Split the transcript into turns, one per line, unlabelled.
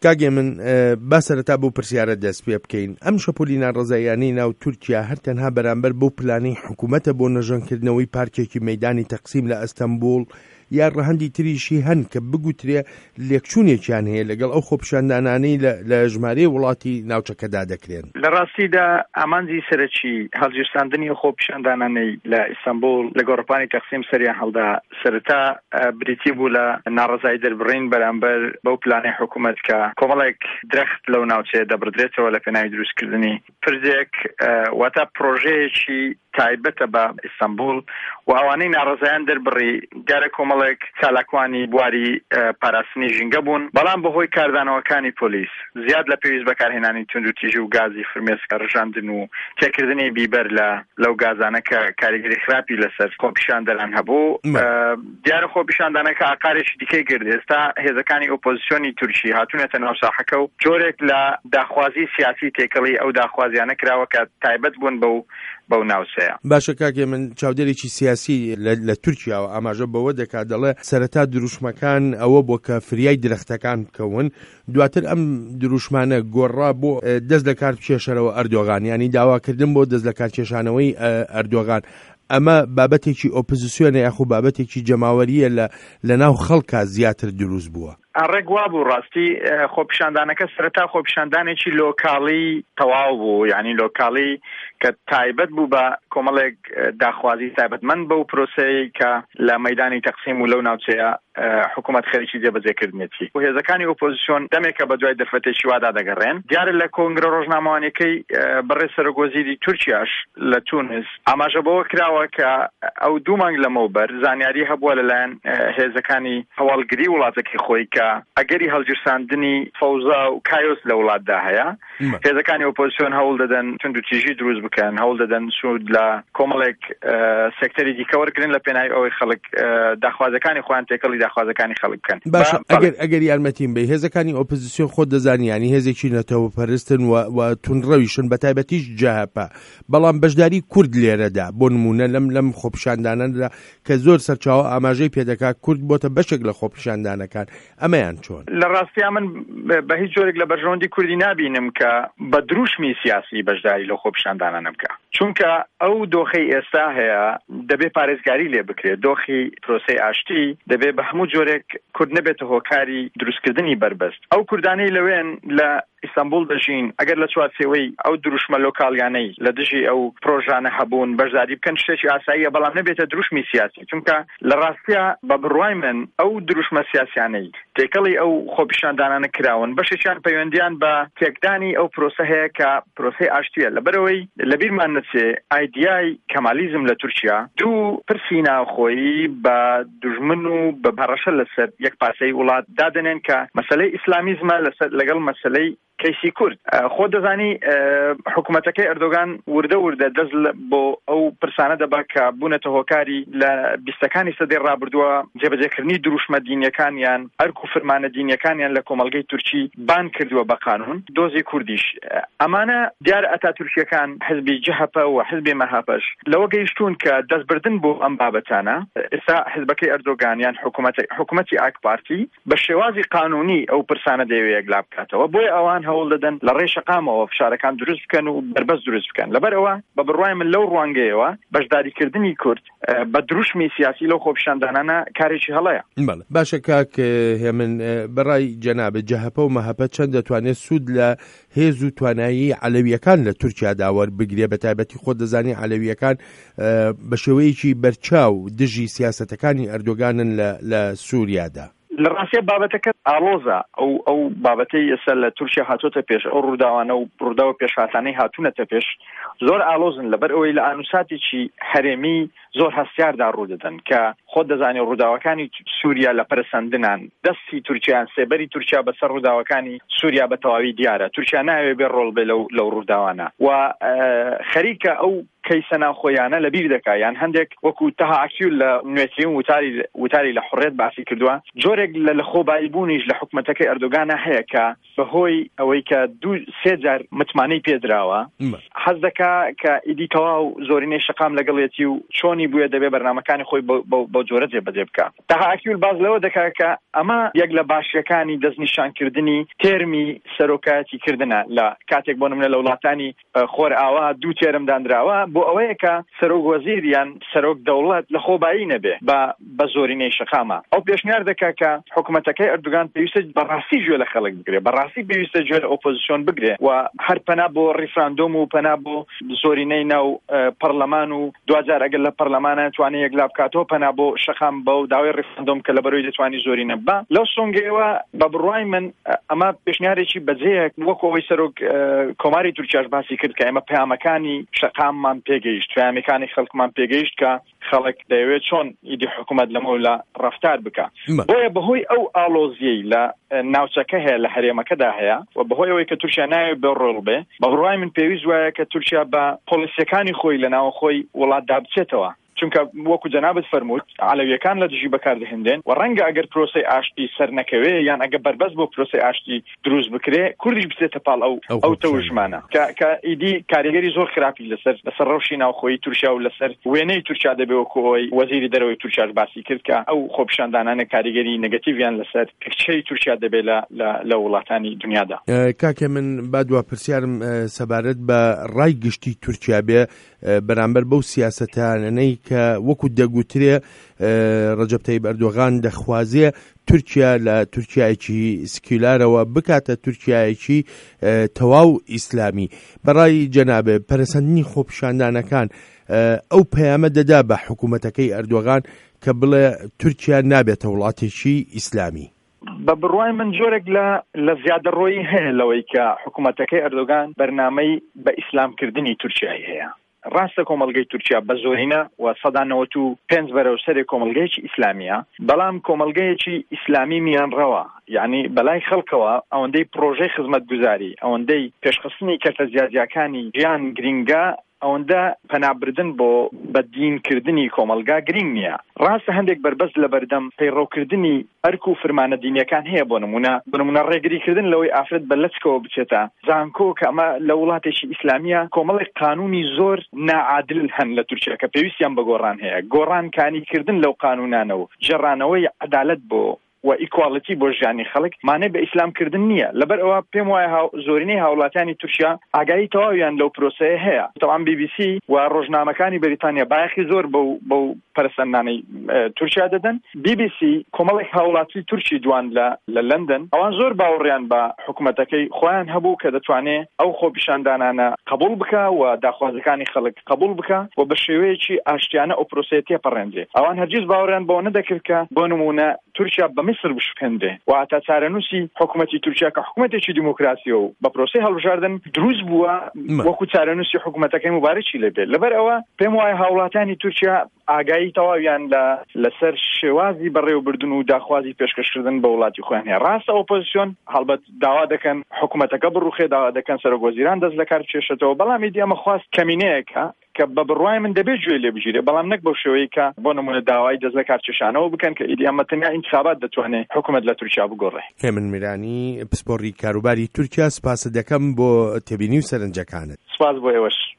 کاگێ من باسەرەتا بۆ پرسیارە دەست پێ بکەین. ئەم شەپۆلی ناڕەزاییانەی ناو تورکیا هەر تەنها بەرامبەر بۆ پلانەی حکوومەتە بۆ نەژەنکردنەوەی پارکێکی مەیدانی تەقسیم لە ئەستەمبول یا ڕەهەندی تریشی هەن کە بگوترێ لێکچوونێکیان هەیە لەگەڵ ئەو خۆپیشاندانانەی لە ژمارەی وڵاتی ناوچەکەدا دەکرێن.
لە ڕاستیدا ئامانجی سەرەکی هەڵگیرساندنی خۆپیشاندانانەی لە ئیستانبول لە گۆڕپانی تەقسیم سەریان هەڵدا سەرەتا بریتی بوو لە ناڕەزایی دەربڕین بەرامبەر بەو پلانەی حکوومەت کە کۆمەڵێک درەخت لەو ناوچەیە دەبڕدرێتەوە لە پێناوی دروستکردنی پرزێک واتە پرۆژەیەکی تایبەتە بە ئیستانبول و ئەوانەی ناڕەزایان دەربڕی دیارە کۆمەڵێک چالاکوانی بواری پاراستنی ژینگە بوون، بەڵام بەهۆی کاردانەوەکانی پۆلیس زیاد لە پێویست بەکارهێنانی توندوتیژی و گازی فرمێسکە ڕژاندن و تێکردنی بیبەر لەو گازانە کە کاریگەری خراپی لەسەر خۆپیشاندەران هەبوو. دیارە خۆپیشاندانەکە ئاقارێکی دیکەی کرد. ئێستا هێزەکانی ئۆپۆزیسیۆنی تورکی هاتوونەتە ناو ساحەکە و جۆرێک لە داخوازی سیاسی تێکەڵی ئەو داخوازیانە کراوە کە تایبەت بوون بەو ناوچەیە.
باشە کاکێ من چاودێرێکی سیاسی لە تورکیا و ئاماژە بەوە دەکات دەڵێ سەرەتا دروشمەکان ئەوە بۆ کە فریای درەختەکان بکەون، دواتر ئەم دروشمانە گۆڕا بۆ دەست لە کار کێشەرەوە ئەردۆغان، ینی داواکردن بۆ دەست لە کار کێشانەوەی ئەردۆغان. ئەمە بابەتێکی ئۆپۆزیسیۆنە یاخو بابەتێکی جەماوەریە لە ناو خەڵکا زیاتر دروست بووە.
ڕێگوا بوو ڕاستی خۆپیشاندانەکە سەرەتا خۆپیشاندانێکی لۆکاڵی تەواو بوو، یعنی لۆکاڵی کە تایبەت بوو بە کۆمەڵێک داخوازی تایبەتمەند بەو پرۆسەی کە لە مەیدانی تەقسیم و لەو ناوچەیە حکوومەت خەریکی جێبەجێکردنێتی و هێزەکانی ئۆپۆزیسیۆن دەمێکە بە دوای دەرفەتێکی وادا دەگەڕێن. دیارە لە کۆنگرە ڕۆژنامەوانیەکەی بەڕێ سەرۆکوەزیری تورکیاش لە تونس ئاماژە بەوە کراوە کە ئەو دوو مانگ لەمەوبەر زانیاری هەبووە لەلایەن هێزەکانی هەواڵگری وڵاتێکی خۆی کە ئەگەری هەڵگیرساندنی فەوزا و کایۆس لە وڵاتدا هەیە، هێزەکانی ئۆپۆزیسیۆن هەوڵ دەدەن توندوتیژی دروست بکەن، هەوڵ دەدەن سوود لە کۆمەڵێک سێکتەری دیکە وەرگرن لە پێناوی ئەوەی خەڵک داخوازەکانی خۆیان تێکەڵی داخوازەکانی خەڵک بکەن.
باشە ئەگەر یارمەتیم بێ هێزەکانی ئۆپۆزیسیۆن خۆت دەزانی ینی هێزێکی نەتەوە پەرستن و تونڕەویشن بە تایبەتیش جەهەپە، بەڵام بەشداری کورد لێرەدا بۆ نمونە لەم خۆپیشاندانەدا کە زۆر سەرچاوە ئاماژەی پێدەکات کورد بۆتە بەشێک لە خۆپیشاندانەکان، ئەمەیان چۆن؟
لە ڕاستیا من بە هیچ جۆرێک لە بەرژەوەندی کوردی نابینم کە بە دروشمی سیاسی بەشداری لە خۆپیشاندانە نەبکە، چونکە ئەو دۆخەی ئێستا هەیە دەبێ پارێزگاری لێ بکرێت. دۆخی پرۆسەی ئاشتی دەبێ بە هەموو جۆرێک کورد نەبێتە هۆکاری دروستکردنی بربەست. ئەو کوردانەی لەوێن لە ئیستانبول دەژین ئەگەر لە چوارچێوەی ئەو دروشمە لۆکاڵیانەی لە دژی ئەو پرۆژانە هەبوون بەشداری بکەن شتێکی ئاساییە، بەڵام نەبێتە دروشمی سیاسی، چونکە لە ڕاستیا بە بڕوای من ئەو دروشمە سیاسیانەی تێکەڵی ئەو خۆپیشاندانانە کراون بەشێکیان پەیوەندیان بە تێکدانی ئەو پرۆسە هەیە کە پرۆسەی ئاشتیە. لەبەرەوەی لەبیرمان نەچێ ئایدیای کەمالیزم لە تورکیا دوو پرسی ناوخۆیی بە دوژمن و بە پەڕەشە لەسەر یەک پاسەی وڵات دادنێن کە مەسەلەی ئیسلامیزمە لەگەڵ مەسەلەی کەیسی کورد. خۆ دەزانی حکوومەتەکەی ئەردۆغان وردە دەست بۆ ئەو پرسانە دەبا کە بوونەتە هۆکاری لە بیستەکانی سەدەی ڕابردووە جێبەجێکردنی دروشمە دینیەکانیان ئەرک و فرمانە دینیەکانیان لە کۆمەلگەی تورکی بان کردووە بە قانون، دۆزی کوردیش. ئەمانە دیارە ئەتاتورکیەکان حزبی جەهەپە و حزبی مەهاپەش لەوە گەیشتون کە دەستبردن بۆ ئەم بابەتانە. ئێستا حزبەکەی ئەردۆغانیان حکوومەتی ئاک پارتی بە شێوازی قانونی ئەو پرسانە دەیەوێت یەکلا بکاتەوە، بۆیە ئەوان هەوڵ دەدەن لە ڕێشەقامەوە فشارەکان دروست بکەن و بربەست دروست بکەن. لەبەرەوە بە بڕوای من لەو ڕوانگەیەوە بەشداریکردنی کورد بە دروشمی سیاسی لەو خۆپیشاندانانە کارێکی هەڵەیە.
باشە کاک هێمن بەڕای جەنابێت جەهەپە و مەهەپە چەند دەتوانێت سوود لە هێز و توانایی عەلەویەکان لە تورکیادا وەربگرێ؟ بە تایبەتی خۆت دەزانی عەلەویەکان بە شێوەیەکی بەرچاو دژی سیاسەتەکانی ئەردۆغانن لە سووریادا.
لە ڕاستیە بابەتەکە ئاڵۆزە ئەو بابەتەی ئێستا لە تورکیا هاتوۆتە پێش، ئەو ڕووداوانە و ڕووداوە پێشهاتانەی هاتوونەتە پێش زۆر ئاڵۆزن، لەبەر ئەوەی لە ئانووساتێکی هەرێمی زۆر هەستیاردا ڕوودەدەن کە خۆت دەزانێت ڕووداوەکانی سووریا لە پەرسەندنان دەستی تورکیان سێبەری تورکیا بەسەر ڕووداوەکانی سووریا بە تەواوی دیارە. تورکیا ناوێت بێ ڕۆڵ بێ لەو ڕووداوانە و خەریکە ئەو کەیسە ناوخۆیانە لەبیر دەکا یان هەندێک وەکو تەهاکیول لە نوێترین وتاری لە حڕێت باسی کردووە جۆرێک لە خۆباییبوونیش لە حکومەتەکەی ئەردۆگانە هەیە کە بەهۆی ئەوەی کە 2-3 متمانەی پێدراوە حەز دەکا کە ئیدی تەواو زۆرینەی شەقام لەگەڵێتی و چۆنی بووە دەبێ بەرنامەکانی خۆی بۆ جۆرە جێبەجێ بکە. تەهاکیول باز لەوە دەکا کە ئەمە یەک لە باشیەکانی دەستنیشانکردنی تێرمی سەرۆکایەتی کردنە لە کاتێک بۆ نمونە لە وڵاتانی خۆر ئاوا 2 تێرم دانراوە بۆ ئەوەیە کە سەرۆک وەزیر یان سەرۆک دەوڵەت لە خۆبایی نەبێ بە زۆرینەی شەقامە. ئەو پێشنیار دەکا کە حکومەتەکەی ئەردوگان پێویستە بەڕاستی گوێ لە خەڵک بگرێ بەڕاستی پێویستە گوێ لە ئۆپۆزیسیۆن بگرێ و هەر پەنا بۆ ڕیفراندۆم و پەنا بۆ زۆرینەی ناو پەرلەمان و دوجار ئەگەر لە پەرلەمانە توانێت یەکلا بکاتەوە پەنا بۆ شەقام بە و داوای ڕیفراندۆم کە لە بەرەوەی دەتوانی زۆرینە بە لەو سۆنگەوە بە بڕوای من ئەمە پێشنیارێکی بەجێیە وەکو ئەوەی سەرۆک کۆماری تورکیاش باسی کرد کە ئێمە پەیامەکانی شەقاممان پێگەیشت پەیامەکانی خەڵکمان پێگەیشت کە خەڵک دەیەوێت چۆن ئیدی حکوومەت لەمەولا ڕەفتار بکە. بۆیە بەهۆی ئەو ئالۆزیەی لە ناوچەکە هەیە لە هەرێمەکەدا هەیە و بەهۆی ئەوەی کە تورکیا ناوێت بە ڕۆڵ بێ بە بڕوای من پێویست وایە کە تورکیا بە پۆلیسیەکانی خۆی لە ناو خۆی وڵات دابچێتەوە چونکە وەکو جەنابەت فەرمووت عەلەویەکان لە دژی بەکاردەهێنرێن و ڕەنگە ئەگەر پرۆسەی ئاشتی سەر نەکەوێ یان ئەگەر بەربەست بۆ پرۆسەی ئاشتی دروست بکرێ کوردیش بچێتە پاڵ ئەو تەوژمانە کە ئیدی کاریگەری زۆر خراپی لەسەر ڕەوشی ناوخۆی تورکیا و لەسەر وێنەی تورکیا دەبێ وەکو ئەوەی وەزیری دەرەوەی تورکیاش باسی کرد کە ئەو خۆپیشاندانانە کاریگەری نەگەتیڤیان لەسەر کچەی تورکیا دەبێ لە وڵاتانی دنیادا.
کاکە من با دوا پرسیارم سەبارەت بە ڕای گشتی تورکیا بێ بەرامبەر بەو سیاسەتانەی کە وەکو دەگوترێ ڕەجەب تەیب ئەردۆغان دەخوازێ تورکیا لە تورکیایەکی سکیولارەوە بکاتە تورکیایەکی تەواو ئیسلامی. بەڕای جەنابێ پەرەسەندنی خۆپیشاندانەکان ئەو پەیامە دەدا بە حکوومەتەکەی ئەردۆغان کە بڵێ تورکیا نابێتە وڵاتێکی ئیسلامی.
بە بڕوای من جۆرێک لە زیادەڕۆیی هەیە لەوەی کە حکوومەتەکەی ئەردۆغان بەرنامەی بە ئیسلامکردنی تورکیای هەیە. ڕاستە کۆمەڵگەی تورکیا بە زۆرینە و 95 بەرەوسەرێک کۆمەڵگەیەکی ئیسلامیە بەڵام کۆمەڵگەیەکی ئیسلامی میانڕەوە یعنی بەلای خەڵکەوە ئەوەندەی پرۆژەی خزمەتگوزاری ئەوەندەی پێشخستنی کەرتە جیاجیەکانی ژیان گرینگە ئەوەندە پەنابردن بۆ بەدینکردنی کۆمەلگا گرنگ نییە. ڕاستە هەندێک بربەست لە بەردەم پەیڕۆکردنی ئەرک و فرمانە دینیەکان هەیە بۆ نمونە ڕێگریکردن لەوەی ئافرەت بە لەچکەوە بچێتە زانکۆ کە ئەمە لە وڵاتێکی ئیسلامیە کۆمەڵێک قانونی زۆر ناعادل هەن لە تورکیا کە پێویستیان بە گۆڕان هەیە گۆڕانکاریکردن لەو قانونانەوە جێڕانەوەی عەدالەت بۆ و ئیکواڵیتی بۆ ژیانی خەڵک مانای بە ئیسلامکردن نییە. لەبەر ئەوە پێم وایە زۆرینەی هاوڵاتیانی تورکیا ئاگایی تەواویان لەو پرۆسەیە هەیە. تەوان BBC و ڕۆژنامەکانی بەریتانیا بایەخی زۆر بەو پەرسەندانەی تورکیا دەدەن. BBC کۆمەڵێک هاوڵاتی تورکی دوان لە لەندەن ئەوان زۆر باوەڕیان بە حکوومەتەکەی خۆیان هەبوو کە دەتوانێت ئەو خۆپیشاندانانە قبول بکە و داخوازەکانی خەڵک قبول بکە و بە شێوەیەکی ئاشتیانە ئەو پرۆسەیە تێپەڕێنرێ. ئەوان هەرگیز باوەڕیان بەوە نەدەکرد کە بۆ نمونە تورکیا بە مصر بشکەندێ و ئاتا چارەنووسی حکوومەتی تورکیا کە حکوومەتێکی دیموکراسیە و بە پرۆسەی هەڵبژاردن دروست بووە وەکو چارەنووسی حکوومەتەکەی مبارەکی لێبێت. لەبەر ئەوە پێم وایە هاوڵاتانی تورکیا ئاگایی تەواویان لەسەر شێوازی بەڕێوەبردن و داخوازی پێشکەشکردن بە وڵاتی خۆیان هەیە. ڕاستە ئۆپۆزیسیۆن هەڵبەت داوا دەکەن حکوومەتەکە بڕوخێ داوا دەکەن سەرۆک وەزیران دەست لە کار بچێشێتەوە بەڵام ئیدی ئەمە خواست کەمینەیەکە کە بە بڕوای من دەبێت گوێ لێ بگیرێ بەڵام نەک بەو شێوەیە کە بۆ نمونە داوای دەست لە کارچێشانەوە بکەن کە ئیدی ئەمە تەنیا ئینتخابات دەتوانێت حکوومەت لە تورکیا بگۆڕێ.
هێمن میرانی پسپۆڕی کاروباری تورکیا سپاس دەکەم بۆ تێبینی و سەرنجەکانت.
سپاس بۆ ئێوەش.